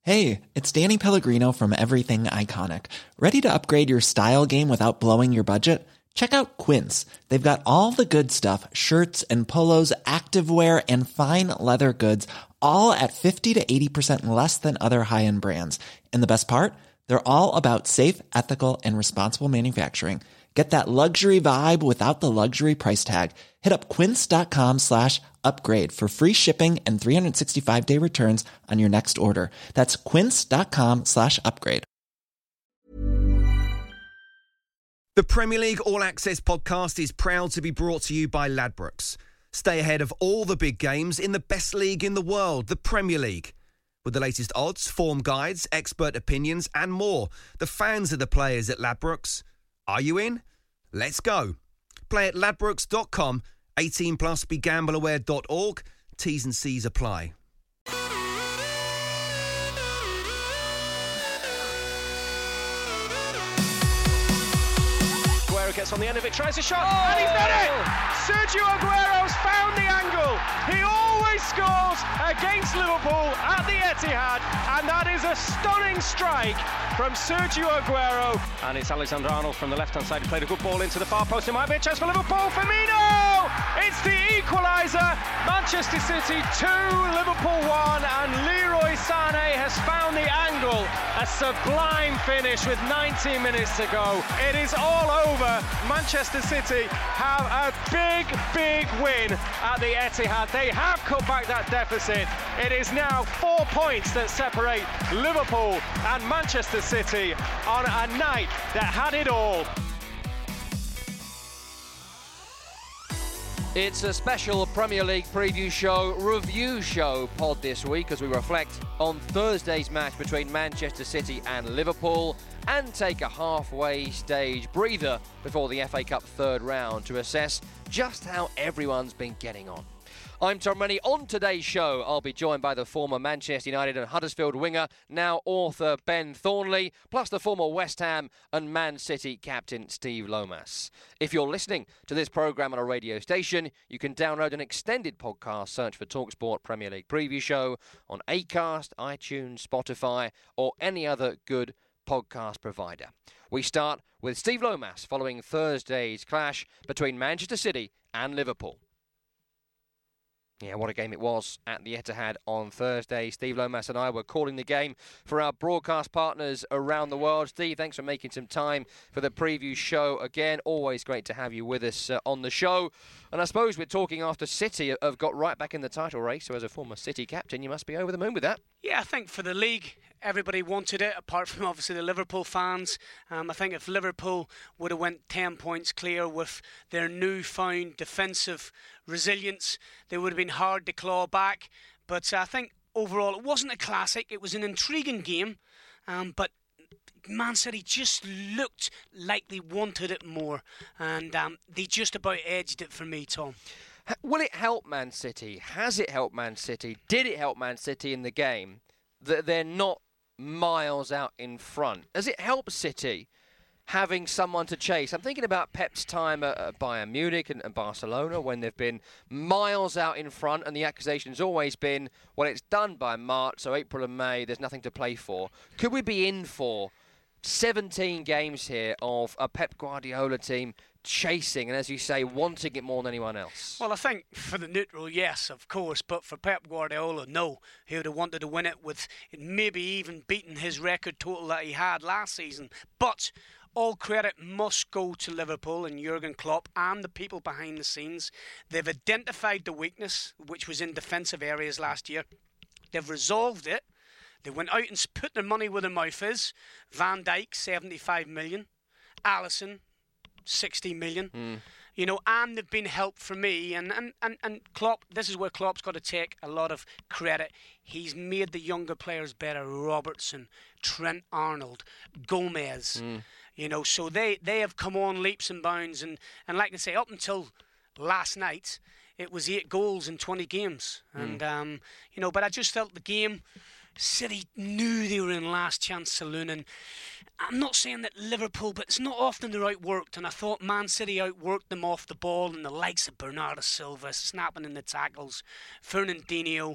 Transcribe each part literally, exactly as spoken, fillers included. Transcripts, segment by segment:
Hey, it's Danny Pellegrino from Everything Iconic. Ready to upgrade your style game without blowing your budget? Check out Quince. They've got all the good stuff, shirts and polos, activewear, and fine leather goods, all at fifty to eighty percent less than other high-end brands. And the best part? They're all about safe, ethical, and responsible manufacturing. Get that luxury vibe without the luxury price tag. Hit up quince.com slash upgrade for free shipping and three sixty-five day returns on your next order. That's quince.com slash upgrade. The Premier League All Access podcast is proud to be brought to you by Ladbrokes. Stay ahead of all the big games in the best league in the world, the Premier League. With the latest odds, form guides, expert opinions and more, the fans are the players at Ladbrokes. Are you in? Let's go. Play at ladbrokes dot com, eighteen plus, be gamble aware dot org. T's and C's apply. Aguero gets on the end of it, tries a shot, oh! and he's done it! Sergio Aguero's found the angle. He always scores against Liverpool at the Etihad, and that is a stunning strike from Sergio Aguero. And it's Alexander Arnold from the left-hand side who played a good ball into the far post. It might be a chance for Liverpool. Firmino! It's the equaliser. Manchester City two, Liverpool one, and Leroy Sané has found the angle. A sublime finish with nineteen minutes to go. It is all over. Manchester City have a big, big win at the Etihad. They have cut back that deficit. It is now four points that separate Liverpool and Manchester City on a night that had it all. It's a special Premier League preview show, review show pod this week as we reflect on Thursday's match between Manchester City and Liverpool and take a halfway stage breather before the F A Cup third round to assess just how everyone's been getting on. I'm Tom Rennie. On today's show, I'll be joined by the former Manchester United and Huddersfield winger, now author Ben Thornley, plus the former West Ham and Man City captain Steve Lomas. If you're listening to this programme on a radio station, you can download an extended podcast, search for TalkSport Premier League Preview Show on Acast, iTunes, Spotify, or any other good podcast provider. We start with Steve Lomas following Thursday's clash between Manchester City and Liverpool. Yeah, what a game it was at the Etihad on Thursday. Steve Lomas and I were calling the game for our broadcast partners around the world. Steve, thanks for making some time for the preview show again. Always great to have you with us uh, on the show. And I suppose we're talking after City have got right back in the title race. So as a former City captain, you must be over the moon with that. Yeah, I think for the league, everybody wanted it, apart from obviously the Liverpool fans. Um, I think if Liverpool would have went ten points clear with their newfound defensive resilience, they would have been hard to claw back. But uh, I think overall it wasn't a classic. It was an intriguing game, um, but Man City just looked like they wanted it more, and um, they just about edged it for me, Tom. Will it help Man City? Has it helped Man City? Did it help Man City in the game that they're not miles out in front? Does it help City having someone to chase? I'm thinking about Pep's time at, at Bayern Munich and, and Barcelona when they've been miles out in front, and the accusation's always been, well, it's done by March, so April and May, there's nothing to play for. Could we be in for seventeen games here of a Pep Guardiola team chasing and, as you say, wanting it more than anyone else? Well, I think for the neutral, yes, of course, but for Pep Guardiola, no. He would have wanted to win it with maybe even beating his record total that he had last season. But all credit must go to Liverpool and Jurgen Klopp and the people behind the scenes. They've identified the weakness, which was in defensive areas last year. They've resolved it. They went out and put their money where their mouth is. Van Dijk, seventy-five million. Alisson, sixty million. Mm. You know, and they've been helped for me. And, and, and, and Klopp, this is where Klopp's got to take a lot of credit. He's made the younger players better. Robertson, Trent Arnold, Gomez. Mm. You know, so they, they have come on leaps and bounds. And, and like I say, up until last night, it was eight goals in twenty games. Mm. And, um, you know, but I just felt the game, City knew they were in last chance saloon. And I'm not saying that Liverpool, but it's not often they're outworked. And I thought Man City outworked them off the ball, and the likes of Bernardo Silva snapping in the tackles, Fernandinho,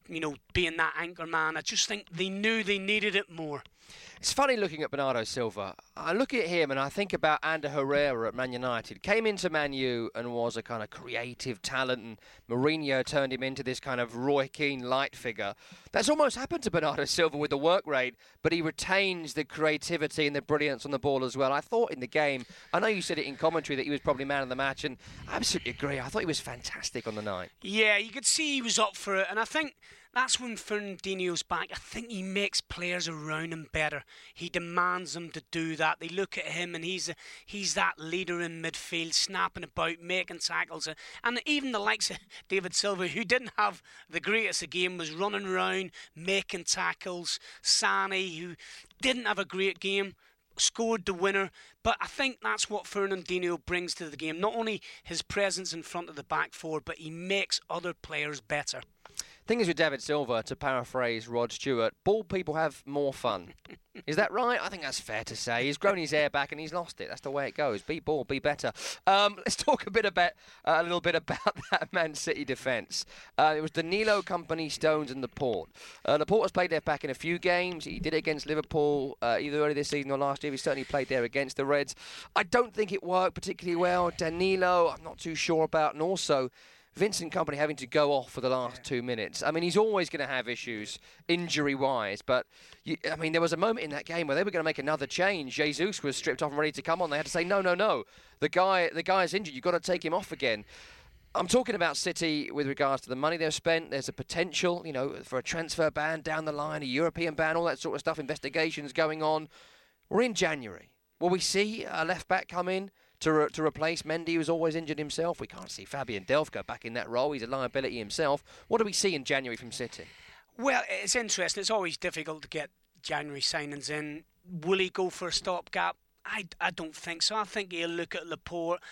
you know, being that anchor man. I just think they knew they needed it more. It's funny looking at Bernardo Silva. I look at him and I think about Ander Herrera at Man United. Came into Man U and was a kind of creative talent, and Mourinho turned him into this kind of Roy Keane light figure. That's almost happened to Bernardo Silva with the work rate, but he retains the creativity and the brilliance on the ball as well. I thought in the game, I know you said it in commentary that he was probably man of the match, and I absolutely agree. I thought he was fantastic on the night. Yeah, you could see he was up for it, and I think that's when Fernandinho's back. I think he makes players around him better. He demands them to do that. They look at him and he's a, he's that leader in midfield, snapping about, making tackles. And even the likes of David Silva, who didn't have the greatest of game, was running around, making tackles. Sane, who didn't have a great game, scored the winner. But I think that's what Fernandinho brings to the game. Not only his presence in front of the back four, but he makes other players better. Thing is with David Silva, to paraphrase Rod Stewart, bald people have more fun. Is that right? I think that's fair to say. He's grown his hair back and he's lost it. That's the way it goes. Be bald, be better. Um, let's talk a bit about uh, a little bit about that Man City defence. Uh, it was Danilo, Kompany, Stones, and Laporte. Uh, Laporte has played left back in a few games. He did it against Liverpool uh, either early this season or last year. He certainly played there against the Reds. I don't think it worked particularly well. Danilo, I'm not too sure about, and also Vincent Kompany having to go off for the last two minutes. I mean, he's always going to have issues injury-wise, but you, I mean, there was a moment in that game where they were going to make another change. Jesus was stripped off and ready to come on. They had to say, no, no, no. The guy, the guy's injured. You've got to take him off again. I'm talking about City with regards to the money they've spent. There's a potential, you know, for a transfer ban down the line, a European ban, all that sort of stuff, investigations going on. We're in January. Will we see a left-back come in to re- to replace Mendy, who's always injured himself? We can't see Fabian Delph go back in that role. He's a liability himself. What do we see in January from City? Well, it's interesting. It's always difficult to get January signings in. Will he go for a stopgap? I, I don't think so. I think he'll look at Laporte.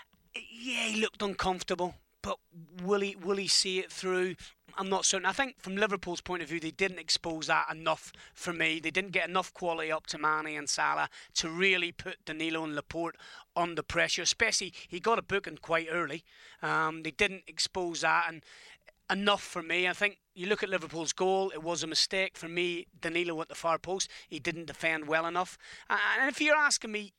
Yeah, he looked uncomfortable, but will he will he see it through? I'm not certain. I think from Liverpool's point of view, they didn't expose that enough for me. They didn't get enough quality up to Mane and Salah to really put Danilo and Laporte under pressure, especially he got a booking quite early. Um, they didn't expose that and enough for me. I think you look at Liverpool's goal, it was a mistake. For me, Danilo at the far post, he didn't defend well enough. And if you're asking me,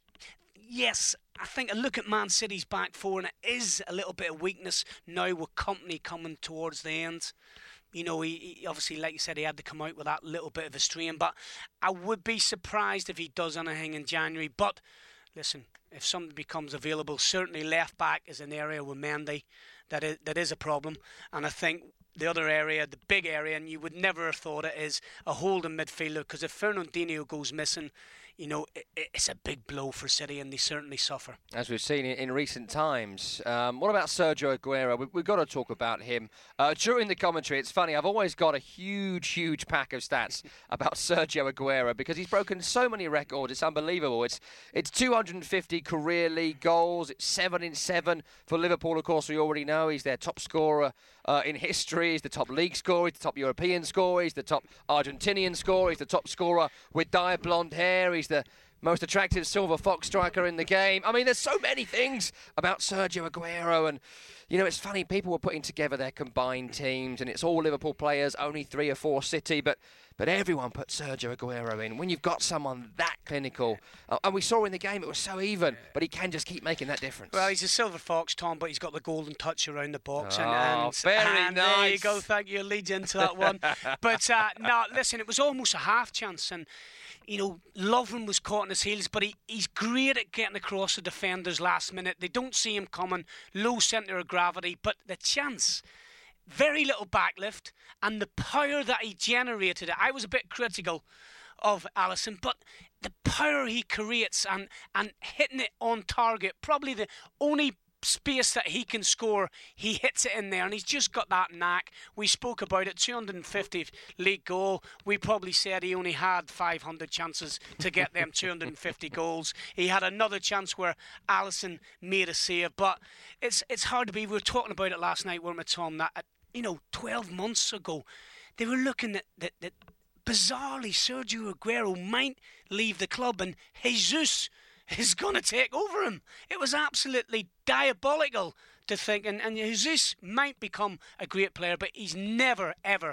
yes, I think I look at Man City's back four and it is a little bit of weakness now with Kompany coming towards the end. You know, he, he obviously, like you said, he had to come out with that little bit of a strain. But I would be surprised if he does anything in January. But listen, if something becomes available, certainly left back is an area with Mendy that is, that is a problem. And I think the other area, the big area, and you would never have thought it, is a holding midfielder. Because if Fernandinho goes missing, you know, it, it's a big blow for City, and they certainly suffer. As we've seen in, in recent times. Um, what about Sergio Aguero? We, we've got to talk about him. Uh, during the commentary, it's funny, I've always got a huge, huge pack of stats about Sergio Aguero because he's broken so many records. It's unbelievable. It's it's two hundred fifty career league goals. It's seven in seven for Liverpool. Of course, we already know he's their top scorer uh, in history. He's the top league scorer. He's the top European scorer. He's the top Argentinian scorer. He's the top scorer with dyed blonde hair. He's the most attractive silver fox striker in the game. I mean, there's so many things about Sergio Aguero. And, you know, it's funny, people were putting together their combined teams and it's all Liverpool players, only three or four City, but but everyone put Sergio Aguero in. When you've got someone that clinical, uh, and we saw in the game it was so even, but he can just keep making that difference. Well, he's a silver fox, Tom, but he's got the golden touch around the box. Oh, and, and, very and nice. There you go, thank you, leads into that one. But, uh, no, listen, it was almost a half chance, and you know, Lovren was caught in his heels, but he, he's great at getting across the defenders last minute. They don't see him coming, low centre of gravity, but the chance, very little backlift, and the power that he generated. I was a bit critical of Alisson, but the power he creates and, and hitting it on target, probably the only space that he can score, he hits it in there, and he's just got that knack. We spoke about it, two hundred fifty league goal. We probably said he only had five hundred chances to get them two hundred fifty goals. He had another chance where Alisson made a save, but it's it's hard to be. We were talking about it last night, weren't we, Tom, that, you know, twelve months ago, they were looking at that, that bizarrely Sergio Aguero might leave the club and Jesus is going to take over him. It was absolutely diabolical to think, and, and Jesus might become a great player, but he's never, ever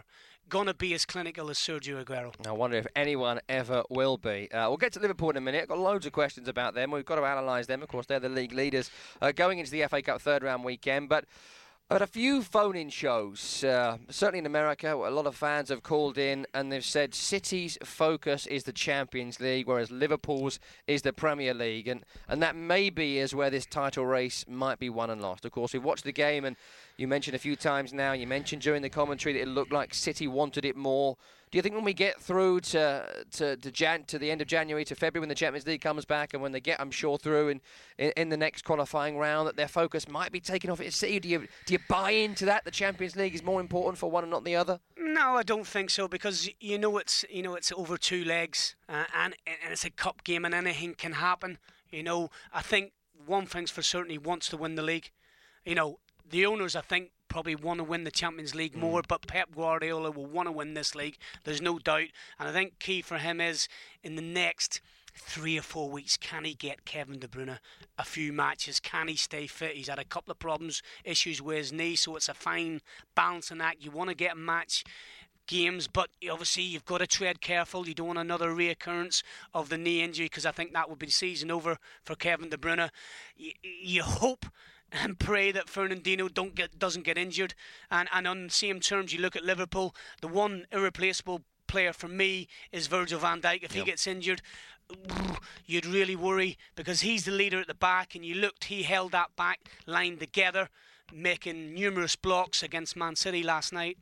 going to be as clinical as Sergio Aguero. I wonder if anyone ever will be. Uh, we'll get to Liverpool in a minute. I've got loads of questions about them. We've got to analyse them. Of course, they're the league leaders uh, going into the F A Cup third round weekend. But I've had a few phone-in shows, uh, certainly in America. A lot of fans have called in and they've said City's focus is the Champions League, whereas Liverpool's is the Premier League. And, and that maybe is where this title race might be won and lost. Of course, we've watched the game and you mentioned a few times now, you mentioned during the commentary that it looked like City wanted it more. Do you think when we get through to to to, Jan, to the end of January, to February, when the Champions League comes back, and when they get, I'm sure, through in, in, in the next qualifying round, that their focus might be taken off at City? Do you do you buy into that? The Champions League is more important for one and not the other? No, I don't think so, because you know it's you know it's over two legs, uh, and and it's a cup game, and anything can happen. You know, I think one thing's for certain: he wants to win the league. You know, the owners, I think, probably want to win the Champions League more, mm. but Pep Guardiola will want to win this league. There's no doubt. And I think key for him is in the next three or four weeks, can he get Kevin De Bruyne a few matches? Can he stay fit? He's had a couple of problems, issues with his knee, so it's a fine balancing act. You want to get a match games, but obviously you've got to tread careful. You don't want another reoccurrence of the knee injury, because I think that would be the season over for Kevin De Bruyne. You, you hope and pray that Fernandinho don't get doesn't get injured. And and on the same terms, you look at Liverpool, the one irreplaceable player for me is Virgil van Dijk. If yep. he gets injured, you'd really worry, because he's the leader at the back, and you looked, he held that back line together, making numerous blocks against Man City last night.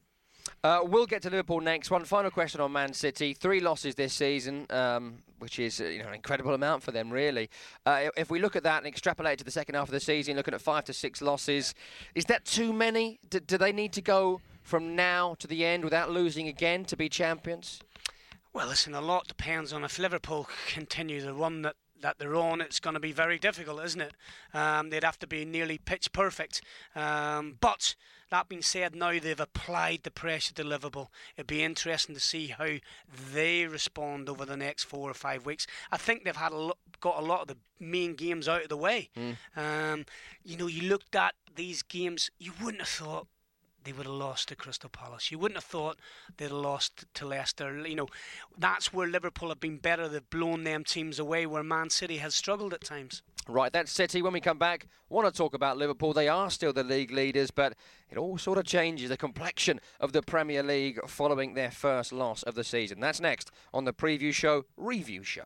Uh, we'll get to Liverpool next. One final question on Man City. Three losses this season, um, which is you know an incredible amount for them, really. Uh, if we look at that and extrapolate to the second half of the season, looking at five to six losses, is that too many? Do, do they need to go from now to the end without losing again to be champions? Well, listen, a lot depends on if Liverpool continue the run that that they're on. It's going to be very difficult, isn't it? Um, they'd have to be nearly pitch perfect. Um, but that being said, now they've applied the pressure to Liverpool. It'd be interesting to see how they respond over the next four or five weeks. I think they've had a lo- got a lot of the main games out of the way. Mm. Um, you know, you looked at these games, you wouldn't have thought they would have lost to Crystal Palace. You wouldn't have thought they'd have lost to Leicester. You know, that's where Liverpool have been better. They've blown them teams away, where Man City has struggled at times. Right, that's City. When we come back, want to talk about Liverpool. They are still the league leaders, but it all sort of changes the complexion of the Premier League following their first loss of the season. That's next on the Preview Show, Review Show.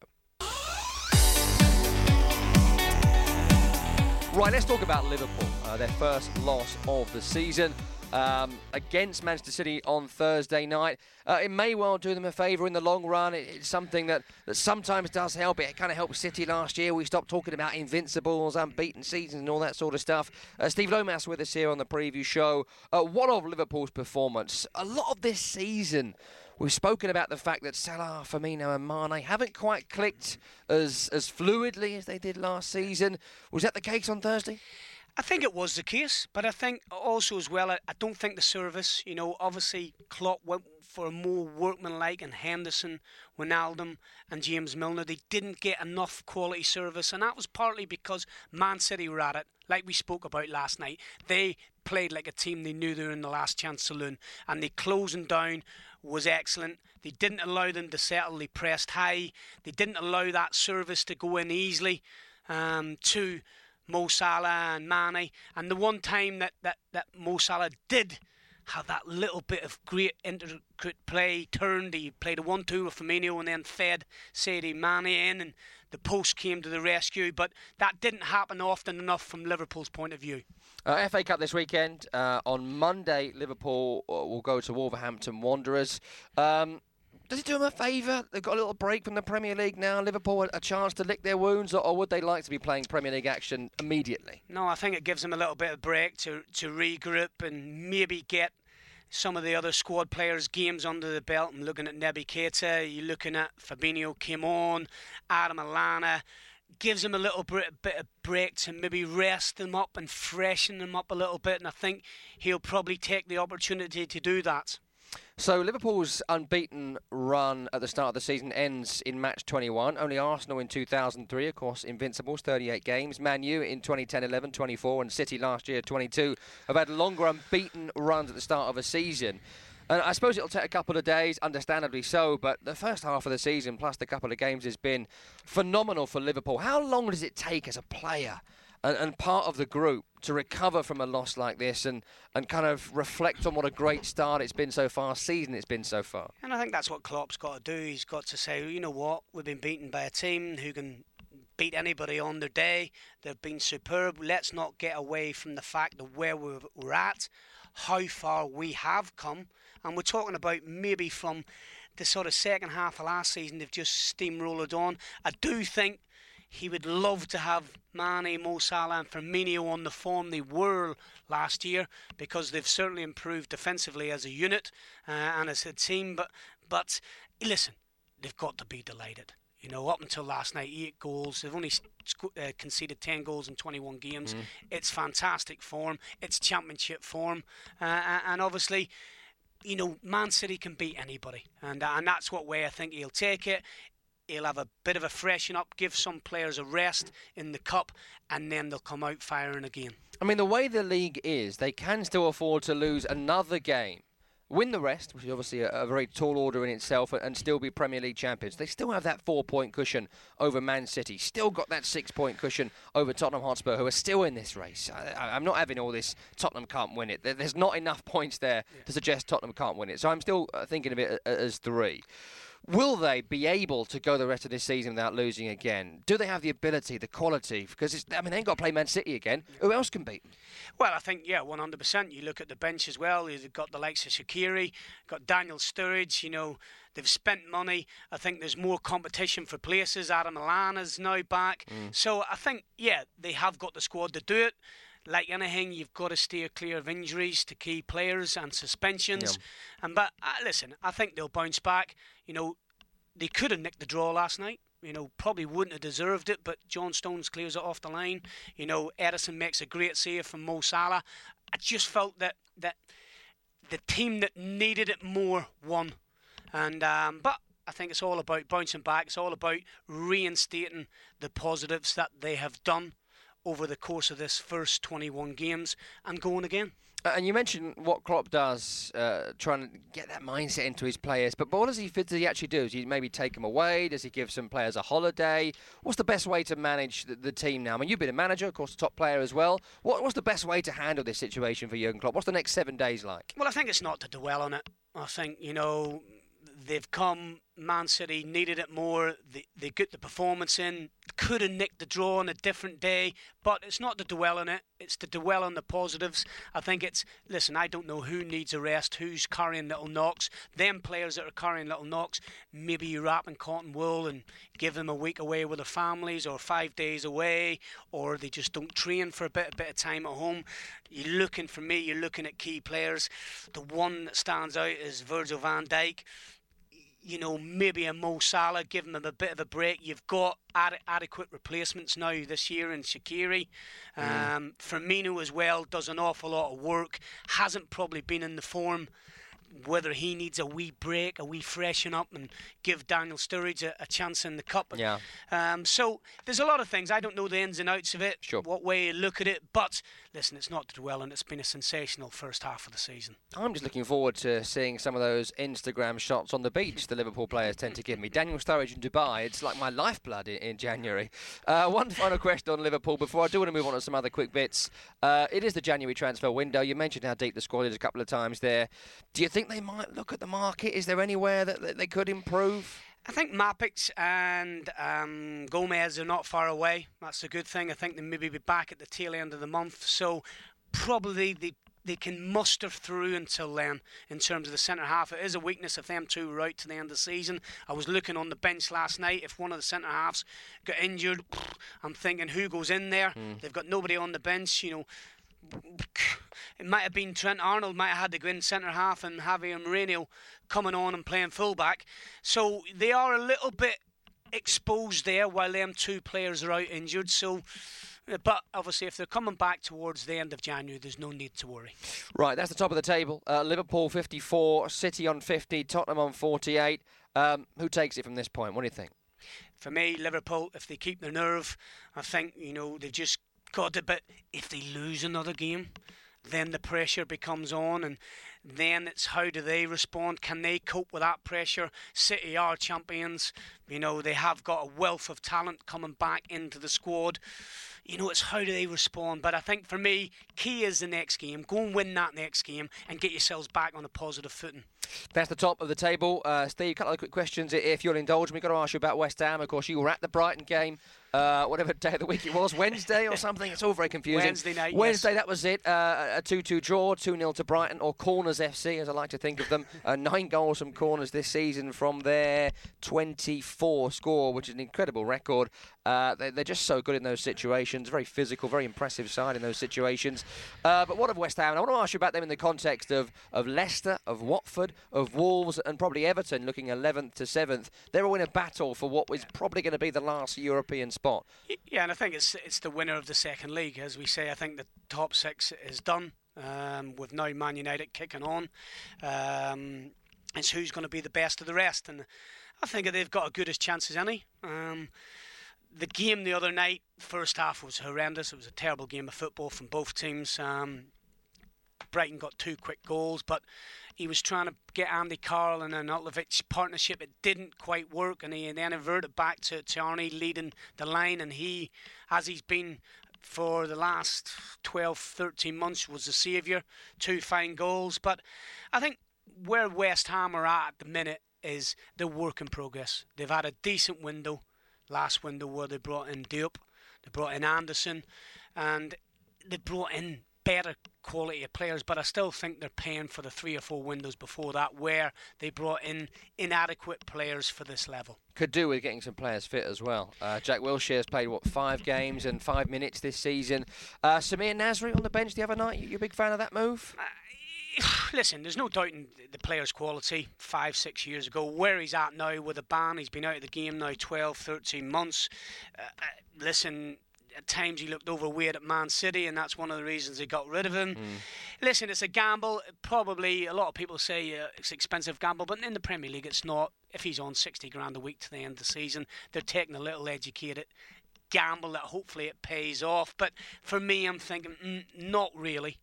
Right, let's talk about Liverpool. Uh, their first loss of the season. Um, against Manchester City on Thursday night. Uh, it may well do them a favour in the long run. It, it's something that, that sometimes does help. It kind of helped City last year. We stopped talking about invincibles, unbeaten seasons and all that sort of stuff. Uh, Steve Lomas with us here on the Preview Show. Uh, what of Liverpool's performance? A lot of this season, we've spoken about the fact that Salah, Firmino and Mane haven't quite clicked as, as fluidly as they did last season. Was that the case on Thursday? I think it was the case, but I think also as well, I, I don't think the service, you know, obviously Klopp went for a more workmanlike, and Henderson, Wijnaldum and James Milner, they didn't get enough quality service, and that was partly because Man City were at it, like we spoke about last night. They played like a team they knew they were in the last chance saloon, and the closing down was excellent. They didn't allow them to settle, they pressed high, they didn't allow that service to go in easily um, to Mo Salah and Mane. And the one time that, that, that Mo Salah did have that little bit of great intricate play, turned, he played a one two with Firmino and then fed Sadio Mane in, and the post came to the rescue, but that didn't happen often enough from Liverpool's point of view. Uh, F A Cup this weekend. Uh, on Monday, Liverpool will go to Wolverhampton Wanderers. Um, Does it do them a favour? They've got a little break from the Premier League now. Liverpool a chance to lick their wounds, or, or would they like to be playing Premier League action immediately? No, I think it gives them a little bit of break to, to regroup and maybe get some of the other squad players' games under the belt. I'm looking at Naby Keita, you're looking at Fabinho came on, Adam Lallana. Gives them a little bit, bit of break to maybe rest them up and freshen them up a little bit, and I think he'll probably take the opportunity to do that. So Liverpool's unbeaten run at the start of the season ends in match twenty-one. Only Arsenal in two thousand three, of course, Invincibles, thirty-eight games. Man U in twenty ten eleven, twenty-four, and City last year, twenty-two, have had longer unbeaten runs at the start of a season. And I suppose it'll take a couple of days, understandably so, but the first half of the season, plus the couple of games, has been phenomenal for Liverpool. How long does it take as a player and, and part of the group to recover from a loss like this and, and kind of reflect on what a great start it's been so far, season it's been so far? And I think that's what Klopp's got to do. He's got to say, you know what, we've been beaten by a team who can beat anybody on their day. They've been superb. Let's not get away from the fact of where we're, we're at, how far we have come. And we're talking about maybe from the sort of second half of last season, they've just steamrolled on. I do think he would love to have Mane, Mo Salah and Firmino on the form they were last year, because they've certainly improved defensively as a unit uh, and as a team. But, but listen, they've got to be delighted. You know, up until last night, eight goals. They've only sc- uh, conceded ten goals in twenty-one games. Mm. It's fantastic form. It's championship form. Uh, and obviously, you know, Man City can beat anybody. And, uh, and that's what way I think he'll take it. He'll have a bit of a freshen up, give some players a rest in the Cup, and then they'll come out firing again. I mean, the way the league is, they can still afford to lose another game, win the rest, which is obviously a, a very tall order in itself, and still be Premier League champions. They still have that four-point cushion over Man City, still got that six-point cushion over Tottenham Hotspur, who are still in this race. I, I'm not having all this Tottenham can't win it. There's not enough points there yeah. to suggest Tottenham can't win it. So I'm still thinking of it as three. Will they be able to go the rest of this season without losing again? Do they have the ability, the quality? Because, it's, I mean, they ain't got to play Man City again. Who else can beat them? Well, I think, yeah, one hundred percent. You look at the bench as well. You've got the likes of Shaqiri, got Daniel Sturridge, you know, they've spent money. I think there's more competition for places. Adam Lallana's now back. Mm. So I think, yeah, they have got the squad to do it. Like anything, you've got to steer clear of injuries to key players and suspensions. Yeah. And But, uh, listen, I think they'll bounce back. You know, they could have nicked the draw last night. You know, probably wouldn't have deserved it, but John Stones clears it off the line. You know, Edison makes a great save from Mo Salah. I just felt that that the team that needed it more won. And um, but I think it's all about bouncing back. It's all about reinstating the positives that they have done over the course of this first twenty-one games and going again. Uh, and you mentioned what Klopp does, uh, trying to get that mindset into his players. But, but what does he, does he actually do? Does he maybe take them away? Does he give some players a holiday? What's the best way to manage the, the team now? I mean, you've been a manager, of course, a top player as well. What, what's the best way to handle this situation for Jurgen Klopp? What's the next seven days like? Well, I think it's not to dwell on it. I think, you know, they've come, Man City needed it more. They, they got the performance in. Could have nicked the draw on a different day, but it's not to dwell on it. It's to dwell on the positives. I think it's, listen, I don't know who needs a rest, who's carrying little knocks. Them players that are carrying little knocks, maybe you wrap in cotton wool and give them a week away with their families or five days away, or they just don't train for a bit, a bit of time at home. You're looking, for me, you're looking at key players. The one that stands out is Virgil van Dijk. You know, maybe a Mo Salah, give him a bit of a break. You've got ad- adequate replacements now this year in Shaqiri. Mm. Um, Firmino as well does an awful lot of work. Hasn't probably been in the form. Whether he needs a wee break, a wee freshen up, and give Daniel Sturridge a, a chance in the Cup. Yeah. Um, so there's a lot of things. I don't know the ins and outs of it, sure. what way you look at it. But listen, it's not to dwell on. It's been a sensational first half of the season. I'm just looking forward to seeing some of those Instagram shots on the beach the Liverpool players tend to give me. Daniel Sturridge in Dubai, it's like my lifeblood in, in January. Uh, one final question on Liverpool before I do want to move on to some other quick bits. Uh, it is the January transfer window. You mentioned how deep the squad is a couple of times there. Do you think they might look at the market? Is there anywhere that, that they could improve? I think Mapic and um, Gomez are not far away. That's a good thing. I think they maybe be back at the tail end of the month. So probably they, they can muster through until then in terms of the centre half. It is a weakness if them two are out to the end of the season. I was looking on the bench last night. If one of the centre halves got injured, I'm thinking who goes in there? Mm. They've got nobody on the bench, you know. It might have been Trent Arnold might have had to go in centre half and Javier Moreno coming on and playing fullback. So they are a little bit exposed there while them two players are out injured. So, but obviously if they're coming back towards the end of January, there's no need to worry. Right, that's the top of the table. Uh, Liverpool fifty-four, City on fifty, Tottenham on forty-eight. Um, who takes it from this point? What do you think? For me, Liverpool, if they keep their nerve, I think, you know, they've just got it. But if they lose another game, then the pressure becomes on, and then it's how do they respond? Can they cope with that pressure? City are champions. You know, they have got a wealth of talent coming back into the squad. You know, it's how do they respond? But I think for me, key is the next game. Go and win that next game and get yourselves back on a positive footing. That's the top of the table. Uh, Steve, a couple of quick questions, if you'll indulge me. Got to ask you about West Ham. Of course, you were at the Brighton game, uh, whatever day of the week it was, Wednesday or something. It's all very confusing. Wednesday night, Wednesday, yes. That was it. Uh, a two two draw, two nil to Brighton, or Corners F C, as I like to think of them. uh, nine goals from corners this season from their twenty-four score, which is an incredible record. Uh, they, they're just so good in those situations. Very physical, very impressive side in those situations. Uh, but what of West Ham? And I want to ask you about them in the context of, of Leicester, of Watford, of Wolves, and probably Everton looking eleventh to seventh. They're all in a battle for what is probably going to be the last European spot. Yeah, and I think it's it's the winner of the second league. As we say, I think the top six is done, um, with now Man United kicking on. Um, it's who's going to be the best of the rest. And I think they've got as good a chance as any. Um, the game the other night, first half was horrendous. It was a terrible game of football from both teams. Um, Brighton got two quick goals, but he was trying to get Andy Carroll and an Arnautovic partnership. It didn't quite work, and he then inverted back to, to Arnie leading the line, and he, as he's been for the last twelve, thirteen months, was the saviour. Two fine goals. But I think where West Ham are at at the minute is the work in progress. They've had a decent window, last window where they brought in Diop, they brought in Anderson, and they brought in better quality of players, but I still think they're paying for the three or four windows before that where they brought in inadequate players for this level. Could do with getting some players fit as well. Uh, Jack Wilshere's played, what, five games and five minutes this season. Uh, Samir Nasri on the bench the other night. You, you a big fan of that move? Uh, listen, there's no doubting the player's quality five, six years ago. Where he's at now with a ban, he's been out of the game now twelve, thirteen months. Uh, uh, listen... At times he looked overweight at Man City, and that's one of the reasons they got rid of him. Mm. Listen, it's a gamble. Probably a lot of people say uh, it's an expensive gamble, but in the Premier League it's not. If he's on sixty grand a week to the end of the season, they're taking a little educated gamble that hopefully it pays off. But for me, I'm thinking, mm, not really.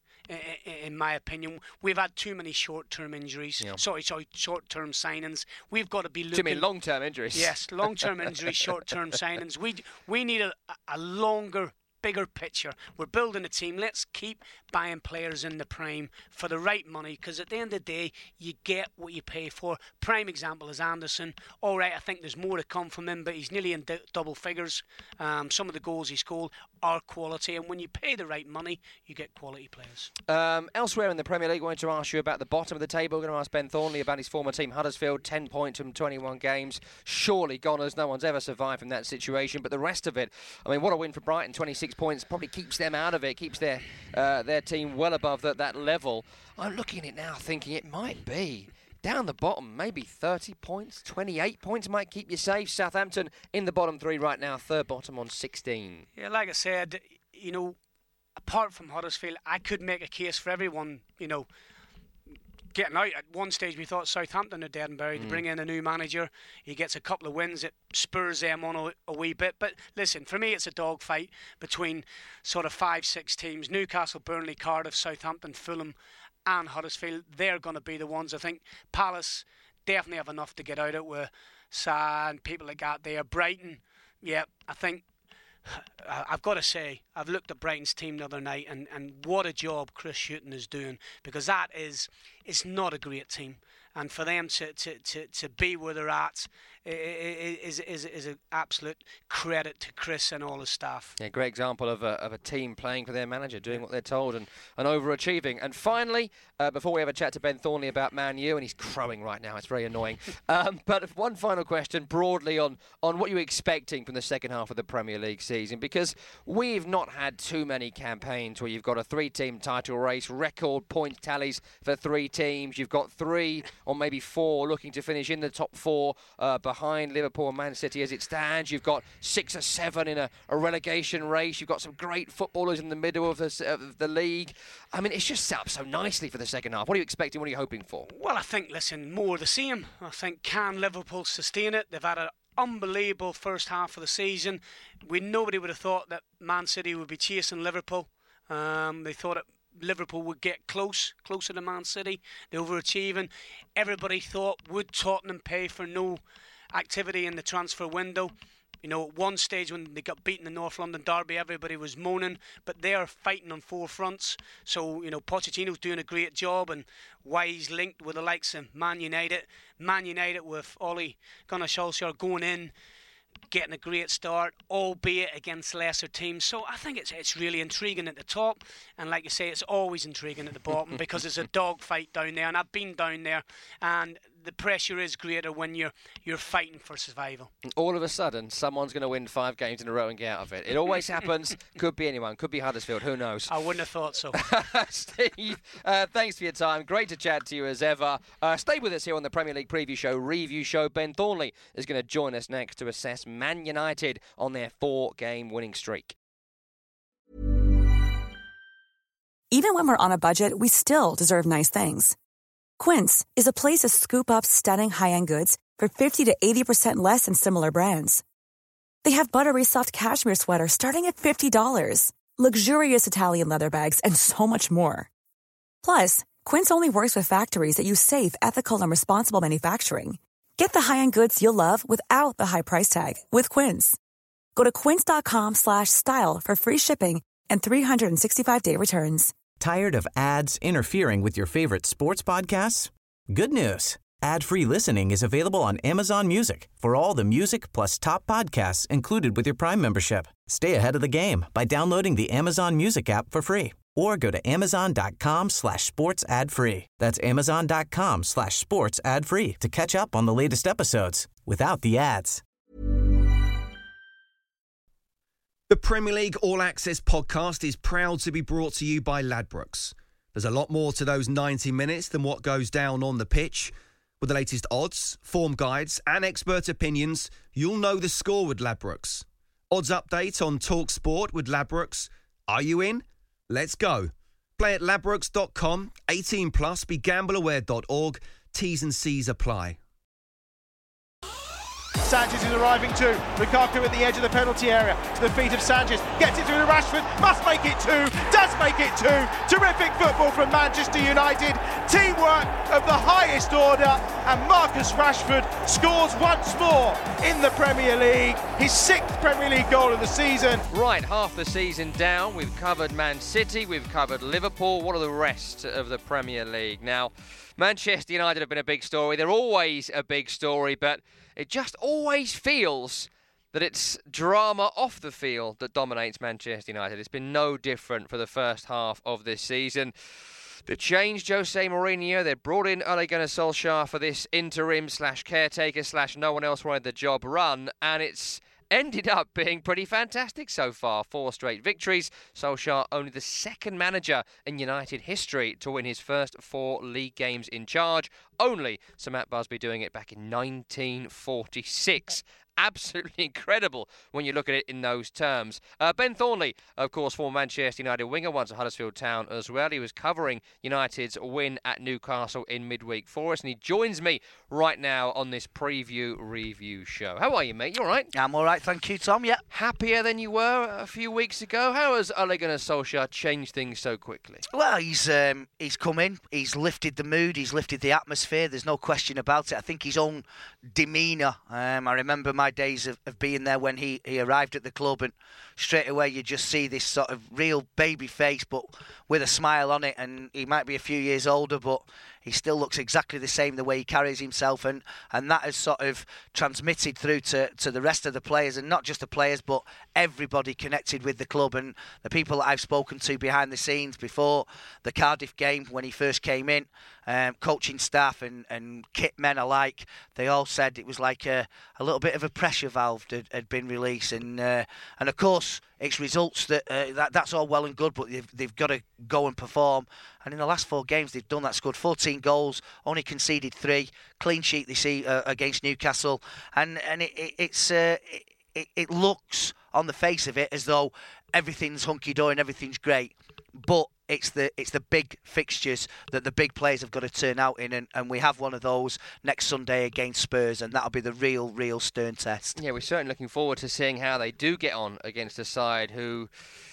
In my opinion, we've had too many short-term injuries. Yeah. Sorry, sorry, short-term signings. We've got to be looking. Do you mean long-term injuries? Yes, long-term injuries, short-term signings. We we need a, a longer, bigger picture. We're building a team. Let's keep buying players in the prime for the right money, because at the end of the day, you get what you pay for. Prime example is Anderson. All right, I think there's more to come from him, but he's nearly in d- double figures. Um, some of the goals he scored are quality, and when you pay the right money, you get quality players. Um, elsewhere in the Premier League, I wanted to ask you about the bottom of the table. We're going to ask Ben Thornley about his former team, Huddersfield, ten points from twenty-one games. Surely goners. No one's ever survived from that situation. But the rest of it, I mean, what a win for Brighton, twenty-six points, probably keeps them out of it, keeps their uh, their team well above that, that level. I'm looking at it now thinking it might be down the bottom, maybe thirty points, twenty-eight points might keep you safe. Southampton in the bottom three right now, third bottom on sixteen. Yeah, like I said, you know, apart from Huddersfield, I could make a case for everyone, you know, getting out. At one stage we thought Southampton are dead and buried. Mm. To bring in a new manager, he gets a couple of wins, it spurs them on a, a wee bit. But listen, for me it's a dogfight between sort of five, six teams. Newcastle, Burnley, Cardiff, Southampton, Fulham and Huddersfield. They're going to be the ones. I think Palace definitely have enough to get out of it with Sa and people like that there. Brighton, yeah, I think I've got to say, I've looked at Brighton's team the other night, and, and what a job Chris Hughton is doing, because that is it's not a great team, and for them to to, to, to be where they're at is is is an absolute credit to Chris and all his staff. Yeah, great example of a of a team playing for their manager, doing what they're told, and, and overachieving. And finally, uh, before we have a chat to Ben Thornley about Man U, and he's crowing right now, it's very annoying. um, but one final question, broadly on on what you're expecting from the second half of the Premier League season, because we've not had too many campaigns where you've got a three-team title race, record point tallies for three teams. You've got three or maybe four looking to finish in the top four uh, behind Liverpool and Man City as it stands. You've got six or seven in a, a relegation race. You've got some great footballers in the middle of the, of the league. I mean, it's just set up so nicely for the second half. What are you expecting? What are you hoping for? Well, I think, listen, more of the same. I think, can Liverpool sustain it? They've had an unbelievable first half of the season. We Nobody would have thought that Man City would be chasing Liverpool. Um, they thought it Liverpool would get close, closer to Man City. They overachieving. Everybody thought, would Tottenham pay for no activity in the transfer window? You know, at one stage when they got beaten in the North London derby, everybody was moaning, but they are fighting on four fronts. So, you know, Pochettino's doing a great job, and Wise linked with the likes of Man United. Man United with Ole Gunnar Solskjaer going in, getting a great start, albeit against lesser teams. So I think it's it's really intriguing at the top, and like you say, it's always intriguing at the bottom because it's a dogfight down there, and I've been down there, and the pressure is greater when you're you're fighting for survival. All of a sudden, someone's going to win five games in a row and get out of it. It always happens. Could be anyone. Could be Huddersfield. Who knows? I wouldn't have thought so. Steve, uh, thanks for your time. Great to chat to you as ever. Uh, stay with us here on the Premier League Preview Show, Review Show. Ben Thornley is going to join us next to assess Man United on their four-game winning streak. Even when we're on a budget, we still deserve nice things. Quince is a place to scoop up stunning high-end goods for fifty to eighty percent less than similar brands. They have buttery soft cashmere sweaters starting at fifty dollars, luxurious Italian leather bags, and so much more. Plus, Quince only works with factories that use safe, ethical, and responsible manufacturing. Get the high-end goods you'll love without the high price tag with Quince. Go to quince.com slash style for free shipping and three sixty-five day returns. Tired of ads interfering with your favorite sports podcasts? Good news. Ad-free listening is available on Amazon Music for all the music plus top podcasts included with your Prime membership. Stay ahead of the game by downloading the Amazon Music app for free or go to amazon.com slash sports ad free. That's amazon.com slash sports ad free to catch up on the latest episodes without the ads. The Premier League All Access podcast is proud to be brought to you by Ladbrokes. There's a lot more to those ninety minutes than what goes down on the pitch. With the latest odds, form guides and expert opinions, you'll know the score with Ladbrokes. Odds update on Talk Sport with Ladbrokes. Are you in? Let's go. Play at ladbrokes dot com, eighteen plus, be gamble aware dot org. T's and C's apply. Sanchez is arriving too. Lukaku at the edge of the penalty area to the feet of Sanchez. Gets it through to Rashford. Must make it two. Does make it two. Terrific football from Manchester United. Teamwork of the highest order. And Marcus Rashford scores once more in the Premier League. His sixth Premier League goal of the season. Right, half the season down. We've covered Man City. We've covered Liverpool. What are the rest of the Premier League? Now, Manchester United have been a big story. They're always a big story, but it just always feels that it's drama off the field that dominates Manchester United. It's been no different for the first half of this season. They've changed Jose Mourinho. They brought in Ole Gunnar Solskjaer for this interim slash caretaker slash no one else wanted the job run, and it's ended up being pretty fantastic so far. Four straight victories. Solskjaer only the second manager in United history to win his first four league games in charge. Only Sir Matt Busby doing it back in nineteen forty-six. Absolutely incredible when you look at it in those terms. Uh, Ben Thornley, of course, former Manchester United winger, once at Huddersfield Town as well. He was covering United's win at Newcastle in midweek for us, and he joins me right now on this preview review show. How are you, mate? You all right? I'm all right, thank you, Tom. Yeah. Happier than you were a few weeks ago? How has Ole Gunnar Solskjaer changed things so quickly? Well, he's um, he's come in, he's lifted the mood, he's lifted the atmosphere. There's no question about it. I think his own demeanour. Um, I remember my days of, of being there when he, he arrived at the club, and straight away you just see this sort of real baby face but with a smile on it, and he might be a few years older but he still looks exactly the same the way he carries himself, and, and that has sort of transmitted through to, to the rest of the players, and not just the players but everybody connected with the club. And the people that I've spoken to behind the scenes before the Cardiff game when he first came in, um, coaching staff and, and kit men alike, they all said it was like a, a little bit of a pressure valve had, had been released, and uh, and of course it's results that, uh, that that's all well and good, but they've, they've got to go and perform. And in the last four games, they've done that. Scored fourteen goals, only conceded three. Clean sheet they see uh, against Newcastle, and and it, it, it's uh, it, it looks on the face of it as though everything's hunky dory and everything's great, but it's the it's the big fixtures that the big players have got to turn out in, and, and we have one of those next Sunday against Spurs, and that'll be the real, real stern test. Yeah, we're certainly looking forward to seeing how they do get on against a side who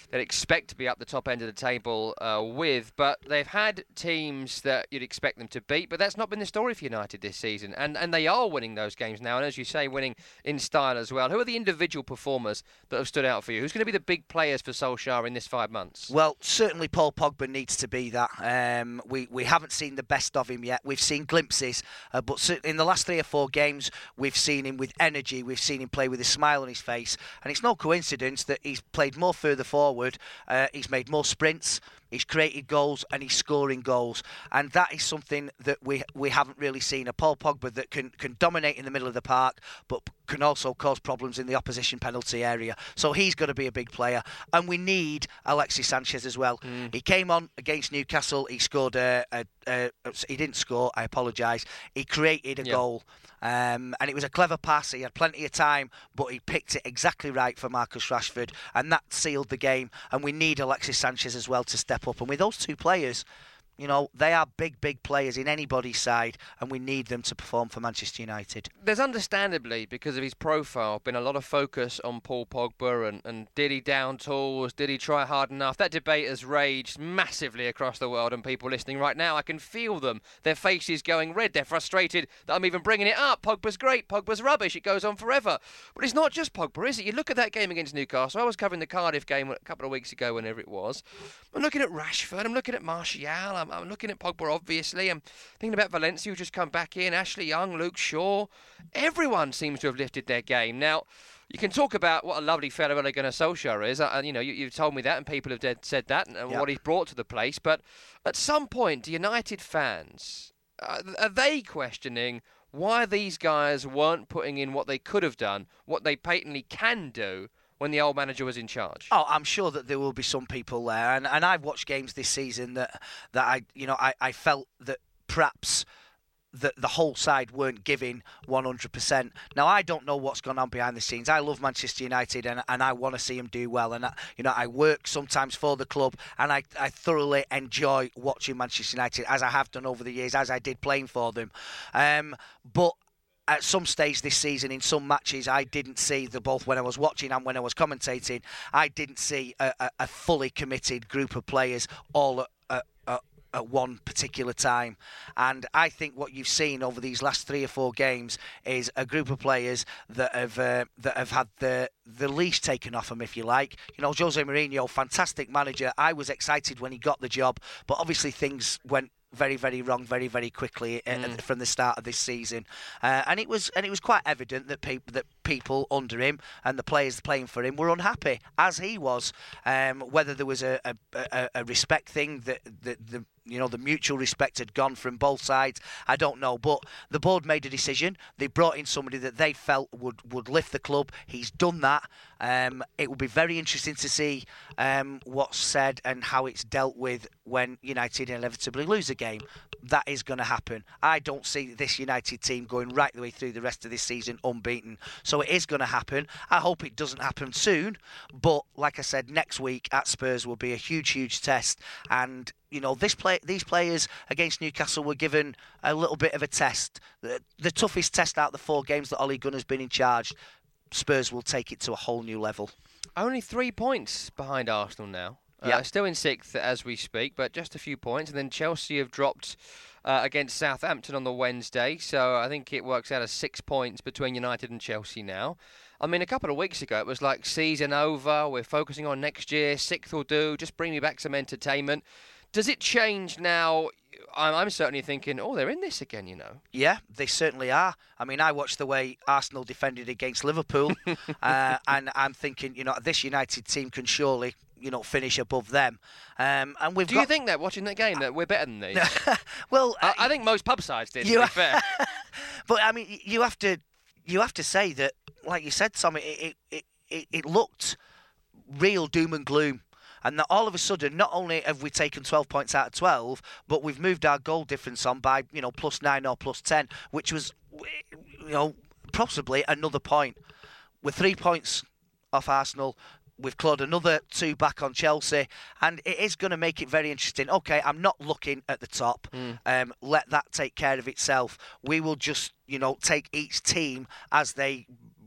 they'd expect to be up the top end of the table uh, with. But they've had teams that you'd expect them to beat, but that's not been the story for United this season. And and they are winning those games now, and as you say, winning in style as well. Who are the individual performers that have stood out for you? Who's going to be the big players for Solskjaer in this five months? Well, certainly Paul Pogba needs to be that. Um, we, we haven't seen the best of him yet. We've seen glimpses, uh, but in the last three or four games, we've seen him with energy. We've seen him play with a smile on his face. And it's no coincidence that he's played more further forward. Uh, he's made more sprints. He's created goals and he's scoring goals. And that is something that we we haven't really seen. A Paul Pogba that can, can dominate in the middle of the park, but can also cause problems in the opposition penalty area. So he's got to be a big player. And we need Alexis Sanchez as well. Mm. He came on against Newcastle. He scored a... a, a he didn't score, I apologise. He created a yeah. goal. Um, and it was a clever pass. He had plenty of time, but he picked it exactly right for Marcus Rashford, and that sealed the game. And we need Alexis Sanchez as well to step up. And with those two players, you know, they are big, big players in anybody's side, and we need them to perform for Manchester United. There's understandably, because of his profile, been a lot of focus on Paul Pogba and, and did he down tools, did he try hard enough? That debate has raged massively across the world, and people listening right now, I can feel them. Their faces going red. They're frustrated that I'm even bringing it up. Pogba's great. Pogba's rubbish. It goes on forever. But it's not just Pogba, is it? You look at that game against Newcastle. I was covering the Cardiff game a couple of weeks ago, whenever it was. I'm looking at Rashford. I'm looking at Martial. I'm I'm looking at Pogba, obviously. I'm thinking about Valencia, who's just come back in, Ashley Young, Luke Shaw. Everyone seems to have lifted their game. Now, you can talk about what a lovely fellow Ole Gunnar Solskjaer is, and you know, you, you've told me that, and people have dead, said that, and yep. what he's brought to the place. But at some point, United fans, uh, are they questioning why these guys weren't putting in what they could have done, what they patently can do, when the old manager was in charge? Oh, I'm sure that there will be some people there, and, and I've watched games this season that that I, you know, I, I felt that perhaps the the whole side weren't giving one hundred percent. Now, I don't know what's gone on behind the scenes. I love Manchester United, and and I want to see them do well. And I, you know, I work sometimes for the club, and I I thoroughly enjoy watching Manchester United, as I have done over the years, as I did playing for them. Um, but at some stage this season, in some matches, I didn't see, the both when I was watching and when I was commentating, I didn't see a, a, a fully committed group of players all at, at, at, at one particular time. And I think what you've seen over these last three or four games is a group of players that have uh, that have had the the leash taken off them, if you like. You know, Jose Mourinho, fantastic manager. I was excited when he got the job, but obviously things went very, very wrong, very, very quickly mm. uh, from the start of this season, uh, and it was and it was quite evident that people that people under him and the players playing for him were unhappy, as he was. Um, whether there was a, a, a respect thing that the, the you know the mutual respect had gone from both sides, I don't know. But the board made a decision. They brought in somebody that they felt would, would lift the club. He's done that. Um, it will be very interesting to see um, what's said and how it's dealt with when United inevitably lose a game. That is going to happen. I don't see this United team going right the way through the rest of this season unbeaten. So it is going to happen. I hope it doesn't happen soon. But like I said, next week at Spurs will be a huge, huge test. And you know, this play, these players against Newcastle were given a little bit of a test. The, the toughest test out of the four games that Ole Gunnar's been in charge. Spurs will take it to a whole new level. Only three points behind Arsenal now. Yeah. Uh, still in sixth as we speak, but just a few points. And then Chelsea have dropped uh, against Southampton on the Wednesday. So I think it works out as six points between United and Chelsea now. I mean, a couple of weeks ago, it was like season over. We're focusing on next year. Sixth will do. Just bring me back some entertainment. Does it change now? I'm certainly thinking, oh, they're in this again, you know. Yeah, they certainly are. I mean, I watched the way Arsenal defended against Liverpool, uh, and I'm thinking, you know, this United team can surely, you know, finish above them. Um, and we've Do got... you think that, watching that game, that we're better than these? well, I, I think most pub sides did, to be fair. But, I mean, you have to you have to say that, like you said, Tom, it, it, it, it, it looked real doom and gloom. And that all of a sudden, not only have we taken twelve points out of twelve, but we've moved our goal difference on by, you know, plus nine or plus ten, which was, you know, possibly another point. We're three points off Arsenal. We've clawed another two back on Chelsea, and it is going to make it very interesting. Okay, I'm not looking at the top. Mm. Um, let that take care of itself. We will just, you know, take each team as they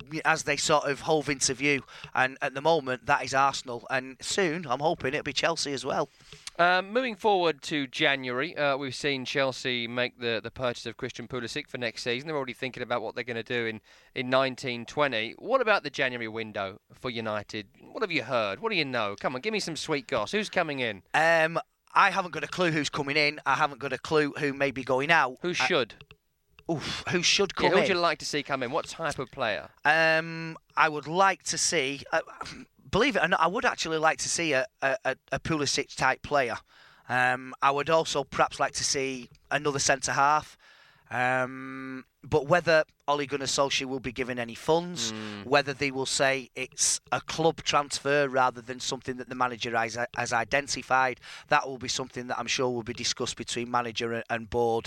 as they sort of hove into view. And at the moment, that is Arsenal. And soon, I'm hoping it'll be Chelsea as well. Um, moving forward to January, uh, we've seen Chelsea make the, the purchase of Christian Pulisic for next season. They're already thinking about what they're going to do in, in nineteen twenty. What about the January window for United? What have you heard? What do you know? Come on, give me some sweet goss. Who's coming in? Um, I haven't got a clue who's coming in. I haven't got a clue who may be going out. Who should? Uh, oof, who should come yeah, who in? Who would you like to see come in? What type of player? Um, I would like to see... Uh, believe it or not, I would actually like to see a, a, a Pulisic type player. Um, I would also perhaps like to see another centre-half. Um, but whether Ole Gunnar Solskjaer will be given any funds, mm. whether they will say it's a club transfer rather than something that the manager has, has identified, that will be something that I'm sure will be discussed between manager and board.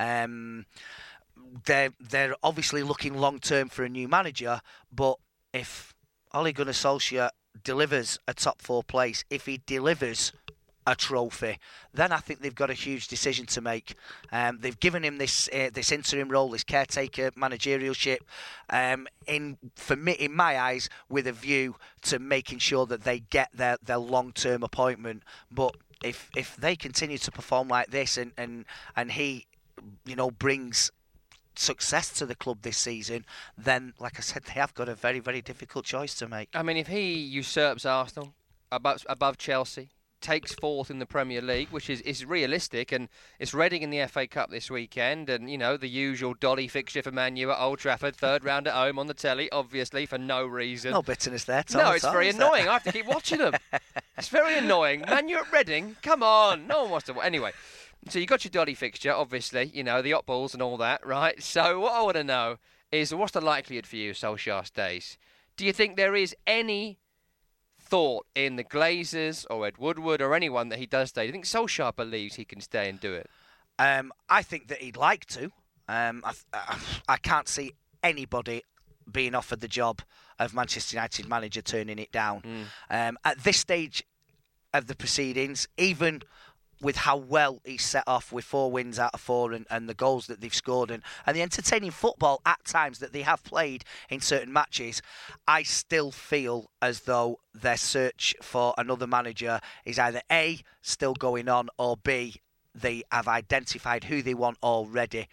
Um, they're, they're obviously looking long-term for a new manager, but if Ole Gunnar Solskjaer delivers a top four place, if he delivers a trophy, then I think they've got a huge decision to make. Um, they've given him this uh, this interim role, this caretaker managerialship, um, in for me, in my eyes, with a view to making sure that they get their, their long-term appointment. But if if they continue to perform like this, and, and, and he, you know, brings success to the club this season, then, like I said, they have got a very, very difficult choice to make. I mean, if he usurps Arsenal above, above Chelsea, takes fourth in the Premier League, which is, is realistic, and it's Reading in the F A Cup this weekend, and, you know, the usual dolly fixture for Man U at Old Trafford, third round at home on the telly, obviously, for no reason. No bitterness there, Tom. No, it's very annoying. I have to keep watching them. It's very annoying. Man U at Reading? Come on. No one wants to... Anyway... So you got your dolly fixture, obviously, you know, the op balls and all that, right? So what I want to know is, what's the likelihood for you, Solskjaer stays? Do you think there is any thought in the Glazers or Ed Woodward or anyone that he does stay? Do you think Solskjaer believes he can stay and do it? Um, I think that he'd like to. Um, I, I, I can't see anybody being offered the job of Manchester United manager turning it down. Mm. Um, at this stage of the proceedings, even with how well he's set off with four wins out of four and, and the goals that they've scored and, and the entertaining football at times that they have played in certain matches, I still feel as though their search for another manager is either A, still going on, or B, they have identified who they want already.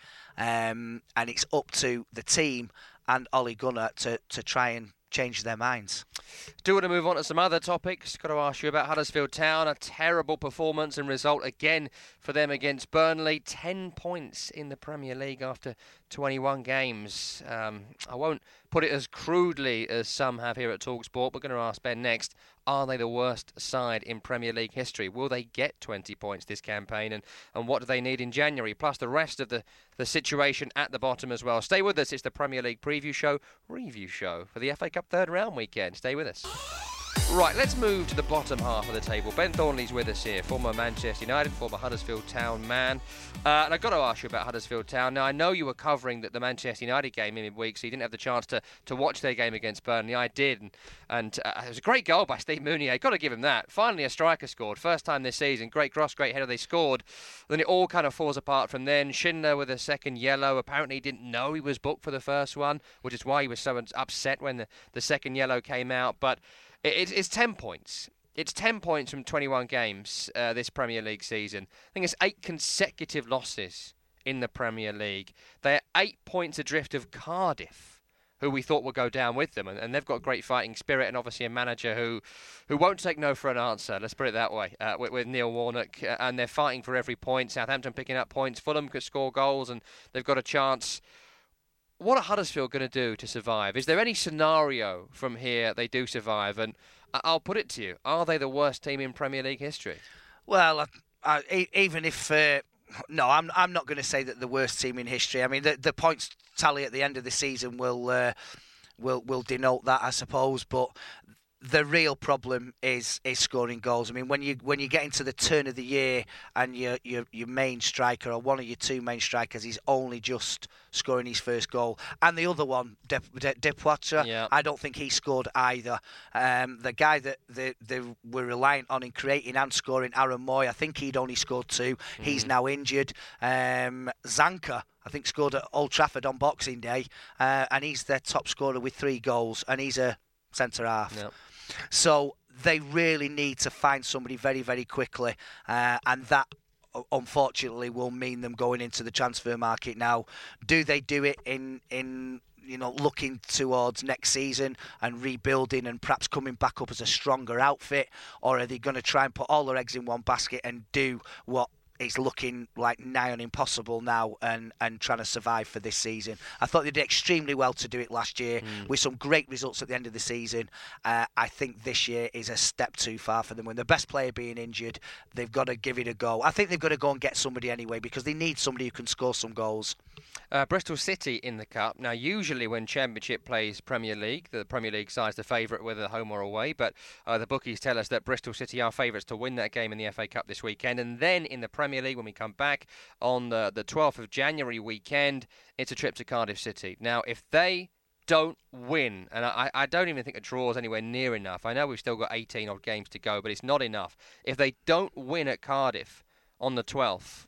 Um, and it's up to the team and Ole Gunnar to, to try and change their minds. Do want to move on to some other topics. Got to ask you about Huddersfield Town. A terrible performance and result again for them against Burnley. Ten points in the Premier League after twenty-one games. Um, I won't put it as crudely as some have here at TalkSport. We're going to ask Ben next. Are they the worst side in Premier League history? Will they get twenty points this campaign? And, and what do they need in January? Plus the rest of the, the situation at the bottom as well. Stay with us. It's the Premier League preview show, review show for the F A Cup third round weekend. Stay with us. Right, let's move to the bottom half of the table. Ben Thornley's with us here, former Manchester United, former Huddersfield Town man. Uh, and I've got to ask you about Huddersfield Town. Now, I know you were covering the, the Manchester United game in midweek, so you didn't have the chance to, to watch their game against Burnley. I did, and, and uh, it was a great goal by Steve Mounier. Got to give him that. Finally, a striker scored. First time this season. Great cross, great header. They scored. Then it all kind of falls apart from then. Schindler with a second yellow. Apparently, he didn't know he was booked for the first one, which is why he was so upset when the, the second yellow came out. But It, it's ten points. It's ten points from twenty-one games uh, this Premier League season. I think it's eight consecutive losses in the Premier League. They're eight points adrift of Cardiff, who we thought would go down with them. And, and they've got great fighting spirit and obviously a manager who, who won't take no for an answer, let's put it that way, uh, with, with Neil Warnock. Uh, and they're fighting for every point. Southampton picking up points. Fulham could score goals and they've got a chance. What are Huddersfield going to do to survive? Is there any scenario from here they do survive? And I'll put it to you, are they the worst team in Premier League history? Well, I, I, even if... Uh, no, I'm I'm not going to say that the worst team in history. I mean, the, the points tally at the end of the season will, uh, will, will denote that, I suppose. But the real problem is is scoring goals. I mean, when you when you get into the turn of the year and your your your main striker or one of your two main strikers is only just scoring his first goal, and the other one, De, De, De Poitre, yeah. I don't think he scored either. Um, the guy that they, they were reliant on in creating and scoring, Aaron Moy, I think he'd only scored two. Mm-hmm. He's now injured. Um, Zanka, I think, scored at Old Trafford on Boxing Day, uh, and he's their top scorer with three goals, and he's a centre half. Yep. So they really need to find somebody very, very quickly, uh, and that unfortunately will mean them going into the transfer market now. Do they do it in in you know looking towards next season and rebuilding and perhaps coming back up as a stronger outfit, or are they going to try and put all their eggs in one basket and do what is looking like nigh on impossible now and, and trying to survive for this season? I thought they did extremely well to do it last year mm. with some great results at the end of the season. Uh, I think this year is a step too far for them. When the best player being injured, they've got to give it a go. I think they've got to go and get somebody anyway, because they need somebody who can score some goals. Uh, Bristol City in the Cup. Now, usually when Championship plays Premier League, the Premier League side's the favourite, whether home or away, but uh, the bookies tell us that Bristol City are favourites to win that game in the F A Cup this weekend. And then in the Premier League, when we come back on the, the twelfth of January weekend, it's a trip to Cardiff City. Now, if they don't win, and I, I don't even think a draw is anywhere near enough. I know we've still got eighteen odd games to go, but it's not enough. If they don't win at Cardiff on the twelfth,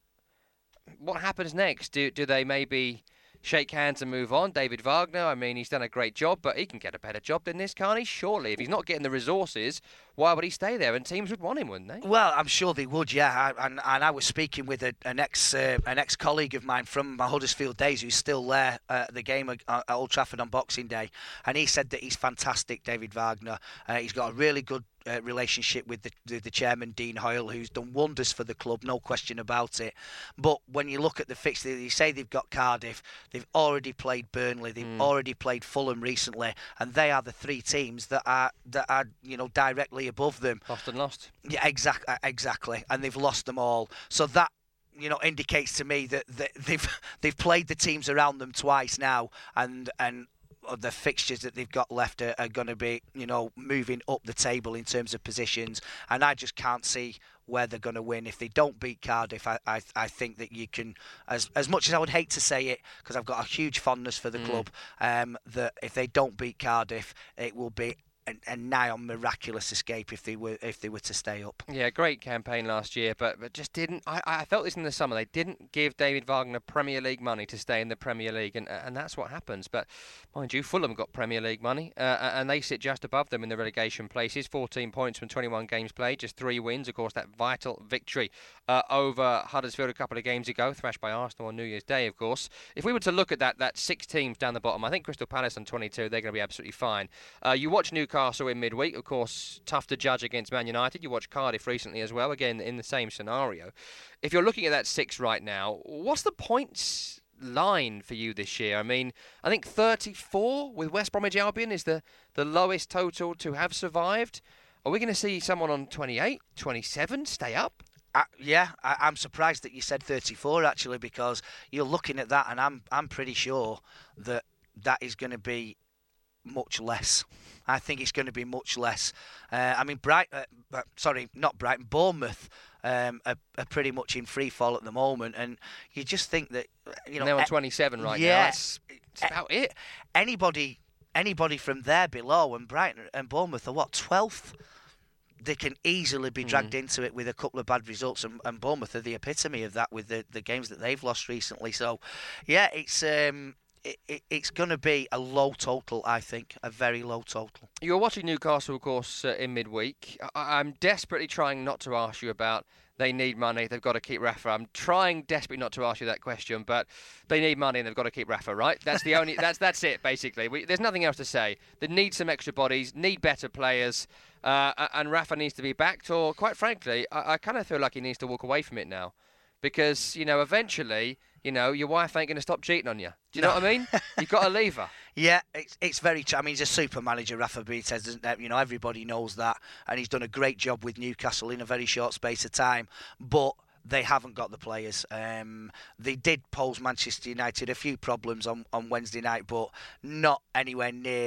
what happens next? Do do they maybe shake hands and move on? David Wagner, I mean, he's done a great job, but he can get a better job than this, can't he? Surely, if he's not getting the resources, why would he stay there? And teams would want him, wouldn't they? Well, I'm sure they would, yeah. I, and, and I was speaking with a, an ex uh, an ex colleague of mine from my Huddersfield days who's still there uh, at the game at, at Old Trafford on Boxing Day, and he said that he's fantastic, David Wagner. Uh, he's got a really good Uh, relationship with the, the the chairman, Dean Hoyle, who's done wonders for the club, no question about it. But when you look at the fixture, you say they've got Cardiff, they've already played Burnley, they've mm. already played Fulham recently, and they are the three teams that are that are you know directly above them. Lost and lost. Yeah, exactly, exactly, and they've lost them all. So that you know indicates to me that, that they've they've played the teams around them twice now, and and. the fixtures that they've got left are, are going to be, you know, moving up the table in terms of positions, and I just can't see where they're going to win. If they don't beat Cardiff, I, I, I think that you can, as as much as I would hate to say it, because I've got a huge fondness for the mm. club, um, that if they don't beat Cardiff, it will be a, a nigh on miraculous escape if they were if they were to stay up. Yeah, great campaign last year, but, but just didn't. I, I felt this in the summer. They didn't give David Wagner Premier League money to stay in the Premier League, and and that's what happens. But mind you, Fulham got Premier League money, uh, and they sit just above them in the relegation places. fourteen points from twenty-one games played, just three wins. Of course, that vital victory uh, over Huddersfield a couple of games ago, thrashed by Arsenal on New Year's Day, of course. If we were to look at that, that six teams down the bottom, I think Crystal Palace on twenty-two, they're going to be absolutely fine. Uh, you watch Newcastle in midweek, of course, tough to judge against Man United. You watch Cardiff recently as well, again in the same scenario. If you're looking at that six right now, what's the points line for you this year? I mean, I think thirty-four with West Bromwich Albion is the, the lowest total to have survived. Are we going to see someone on twenty-eight, twenty-seven stay up? Uh, yeah, I, I'm surprised that you said thirty-four actually, because you're looking at that and I'm I'm pretty sure that that is going to be much less. I think it's going to be much less. Uh, I mean, Bright, uh, sorry, not Brighton, Bournemouth um, are, are pretty much in free fall at the moment, and you just think that you know they're on twenty-seven right yeah, now. That's, that's about it. Anybody, anybody from there below, and Brighton and Bournemouth are what, twelfth? They can easily be dragged mm. into it with a couple of bad results, and, and Bournemouth are the epitome of that with the, the games that they've lost recently. So, yeah, it's. Um, It, it, it's going to be a low total, I think, a very low total. You're watching Newcastle, of course, uh, in midweek. I- I'm desperately trying not to ask you about they need money, they've got to keep Rafa. I'm trying desperately not to ask you that question, but they need money and they've got to keep Rafa, right? That's the only. that's that's it, basically. We, there's nothing else to say. They need some extra bodies, need better players, uh, and Rafa needs to be backed. Or, quite frankly, I, I kind of feel like he needs to walk away from it now, because you know, eventually. You know, your wife ain't going to stop cheating on you. Do you no. know what I mean? You've got to leave her. Yeah, it's it's very true. I mean, he's a super manager, Rafa Benitez, isn't it? You know, everybody knows that. And he's done a great job with Newcastle in a very short space of time. But they haven't got the players. Um, they did pose Manchester United a few problems on, on Wednesday night, but not anywhere near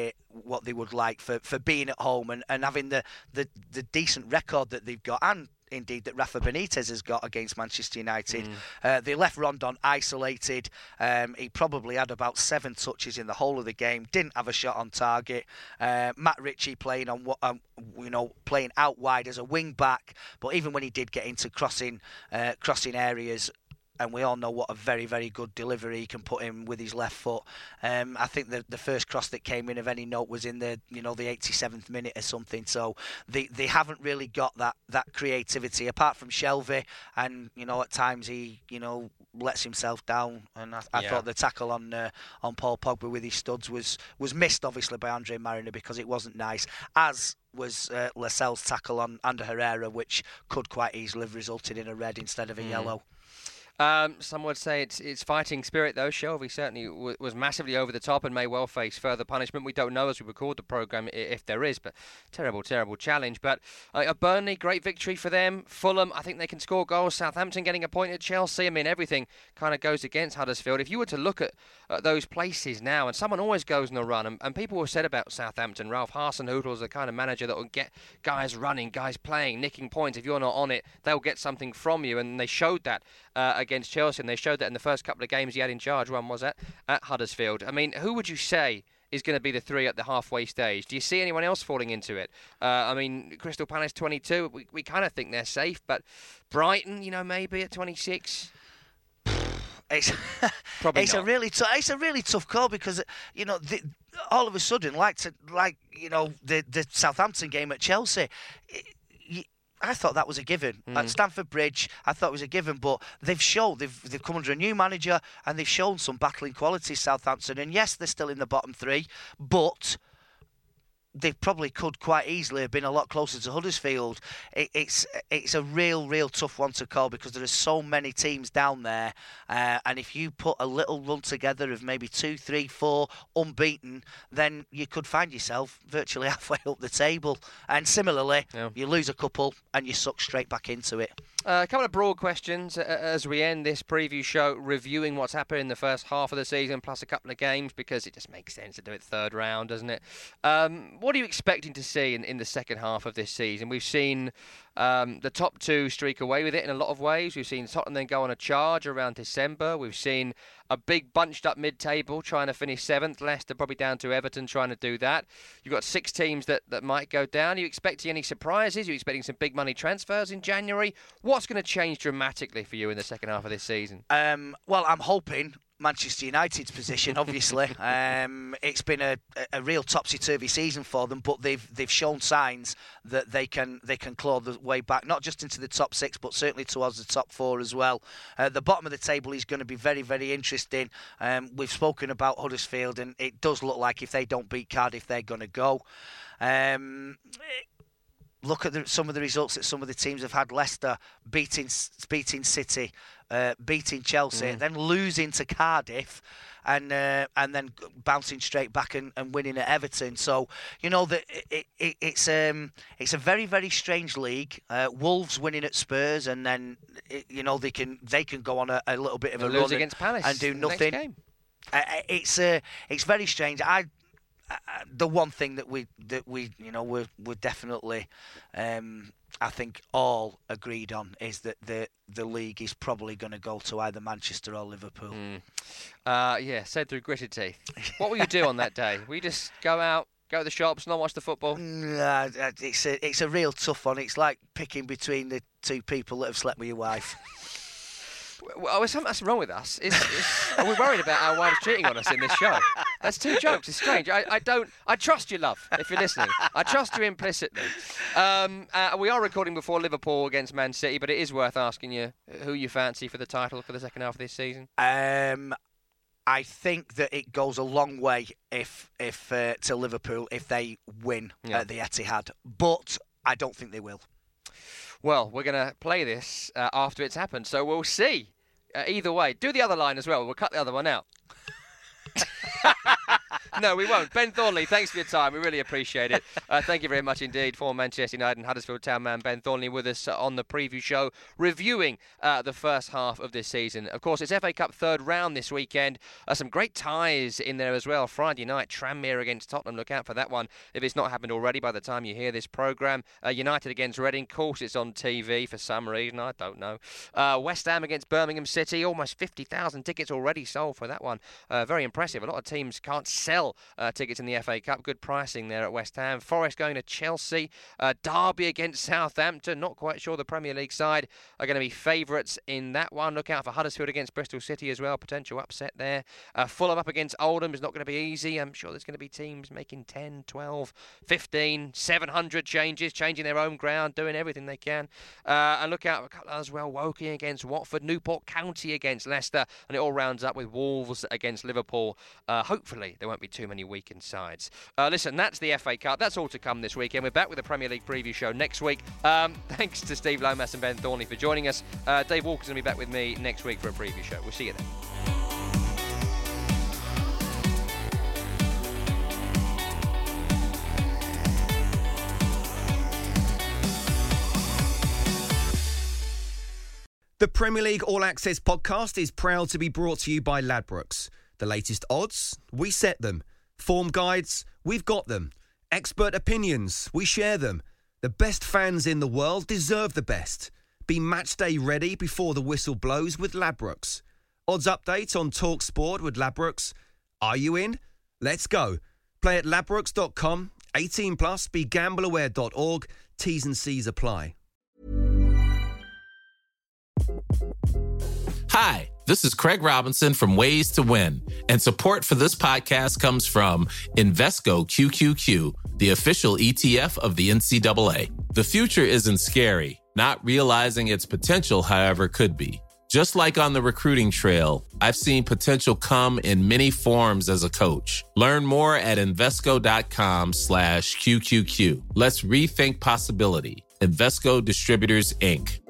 what they would like for, for being at home and, and having the, the, the decent record that they've got, and indeed that Rafa Benitez has got against Manchester United. Mm. Uh, they left Rondon isolated. Um, he probably had about seven touches in the whole of the game. Didn't have a shot on target. Uh, Matt Ritchie playing on what um, you know playing out wide as a wing back, but even when he did get into crossing uh, crossing areas. And we all know what a very, very good delivery he can put in with his left foot. Um, I think the the first cross that came in of any note was in the you know the eighty-seventh minute or something. So they they haven't really got that that creativity apart from Shelvey, and you know at times he you know lets himself down. And I, I yeah. thought the tackle on uh, on Paul Pogba with his studs was was missed obviously by Andre Marriner because it wasn't nice. As was uh, Lascelles' tackle on Ander Herrera, which could quite easily have resulted in a red instead of a mm. yellow. Um, some would say it's it's fighting spirit, though. Shelvey certainly w- was massively over the top and may well face further punishment. We don't know as we record the programme if there is, but terrible, terrible challenge. But uh, Burnley, great victory for them. Fulham, I think they can score goals. Southampton getting a point at Chelsea. I mean, everything kind of goes against Huddersfield. If you were to look at uh, those places now, and someone always goes on a run, and, and people have said about Southampton, Ralph Hasenhüttl's the kind of manager that will get guys running, guys playing, nicking points. If you're not on it, they'll get something from you, and they showed that uh, against Chelsea, and they showed that in the first couple of games he had in charge. One was at, at Huddersfield. I mean, who would you say is going to be the three at the halfway stage? Do you see anyone else falling into it? Uh, I mean, Crystal Palace twenty-two, we, we kind of think they're safe, but Brighton, you know, maybe at twenty-six? It's Probably it's not. a really t- it's a really tough call because you know the, all of a sudden, like to, like you know the the Southampton game at Chelsea. It, you, I thought that was a given. Mm. At Stamford Bridge, I thought it was a given, but they've shown, they've they've come under a new manager and they've shown some battling qualities, Southampton. And yes, they're still in the bottom three, but they probably could quite easily have been a lot closer to Huddersfield. It, it's it's a real, real tough one to call because there are so many teams down there. Uh, and if you put a little run together of maybe two, three, four unbeaten, then you could find yourself virtually halfway up the table. And similarly, yeah. you lose a couple and you suck straight back into it. Uh, a couple of broad questions uh, as we end this preview show, reviewing what's happened in the first half of the season, plus a couple of games, because it just makes sense to do it third round, doesn't it? Um, what are you expecting to see in, in the second half of this season? We've seen um, the top two streak away with it in a lot of ways. We've seen Tottenham then go on a charge around December. We've seen a big bunched up mid-table trying to finish seventh. Leicester probably down to Everton trying to do that. You've got six teams that, that might go down. Are you expecting any surprises? Are you expecting some big money transfers in January? What's going to change dramatically for you in the second half of this season? Um, well, I'm hoping Manchester United's position, obviously. um, it's been a, a real topsy-turvy season for them, but they've they've shown signs that they can they can claw the way back, not just into the top six, but certainly towards the top four as well. Uh, the bottom of the table is going to be very, very interesting. Um, we've spoken about Huddersfield, and it does look like if they don't beat Cardiff, they're going to go. Um, Look at the, some of the results that some of the teams have had. Leicester beating beating City, uh, beating Chelsea, mm. then losing to Cardiff, and uh, and then bouncing straight back and, and winning at Everton. So you know that it, it, it's um it's a very, very strange league. Uh, Wolves winning at Spurs, and then it, you know they can they can go on a, a little bit of They'll a lose run against Palace and do next nothing. Game. Uh, it's uh, it's very strange. I. Uh, the one thing that we that we you know we're we're definitely um, I think all agreed on is that the the league is probably going to go to either Manchester or Liverpool. Mm. Uh, yeah, said through gritted teeth. What will you do on that day? Will you just go out, go to the shops, not watch the football? Nah, it's a it's a real tough one. It's like picking between the two people that have slept with your wife. Well, there's something that's wrong with us. It's, it's, are we worried about our wives cheating on us in this show? That's two jokes. It's strange. I, I don't. I trust you, love, if you're listening. I trust you implicitly. Um, uh, we are recording before Liverpool against Man City, but it is worth asking you who you fancy for the title for the second half of this season. Um, I think that it goes a long way if if uh, to Liverpool if they win yeah. at the Etihad, but I don't think they will. Well, we're going to play this uh, after it's happened, so we'll see. Uh, either way, do the other line as well. We'll cut the other one out. No, we won't. Ben Thornley, thanks for your time. We really appreciate it. Uh, thank you very much indeed for Manchester United and Huddersfield Town man Ben Thornley with us uh, on the preview show, reviewing uh, the first half of this season. Of course, it's F A Cup third round this weekend. Uh, some great ties in there as well. Friday night, Tranmere against Tottenham. Look out for that one if it's not happened already by the time you hear this programme. Uh, United against Reading. Of course, it's on T V for some reason. I don't know. Uh, West Ham against Birmingham City. Almost fifty thousand tickets already sold for that one. Uh, very impressive. A lot of teams can't sell uh, tickets in the F A Cup. Good pricing there at West Ham. Forest going to Chelsea. Uh, Derby against Southampton. Not quite sure the Premier League side are going to be favourites in that one. Look out for Huddersfield against Bristol City as well. Potential upset there. Uh, Fulham up against Oldham is not going to be easy. I'm sure there's going to be teams making ten, twelve, fifteen, seven hundred changes, changing their own ground, doing everything they can. Uh, and look out for a couple as well. Woking against Watford. Newport County against Leicester. And it all rounds up with Wolves against Liverpool. Uh, hopefully there won't be too many weakened sides. Uh, listen, that's the F A Cup. That's all to come this weekend. We're back with the Premier League preview show next week. Um, thanks to Steve Lomas and Ben Thornley for joining us. Uh, Dave Walker's going to be back with me next week for a preview show. We'll see you then. The Premier League All Access podcast is proud to be brought to you by Ladbrokes. The latest odds, we set them. Form guides, we've got them. Expert opinions, we share them. The best fans in the world deserve the best. Be match day ready before the whistle blows with Ladbrokes. Odds update on Talk Sport with Ladbrokes. Are you in? Let's go. Play at ladbrokes dot com. eighteen plus, be gamble aware dot org. T's and C's apply. Hi, this is Craig Robinson from Ways to Win, and support for this podcast comes from Invesco Q Q Q, the official E T F of the N C double A. The future isn't scary. Not realizing its potential, however, could be. Just like on the recruiting trail, I've seen potential come in many forms as a coach. Learn more at Invesco.com slash QQQ. Let's rethink possibility. Invesco Distributors, Incorporated.